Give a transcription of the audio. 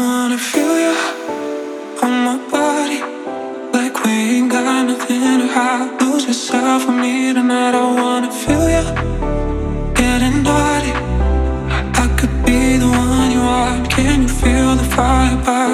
wanna feel you on my body, like we ain't got nothing to hide. Lose yourself with me tonight. I wanna feel you getting naughty. I could be the one you want. Can you feel the fire by